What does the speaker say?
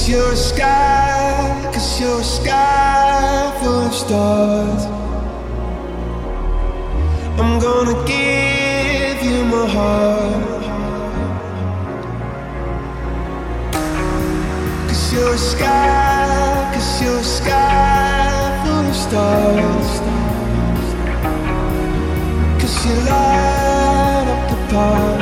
you're a sky, 'cause you're a sky full of stars. I'm gonna give you my heart, 'cause you're a sky, 'cause you're a sky full of stars. 'Cause you light up the path.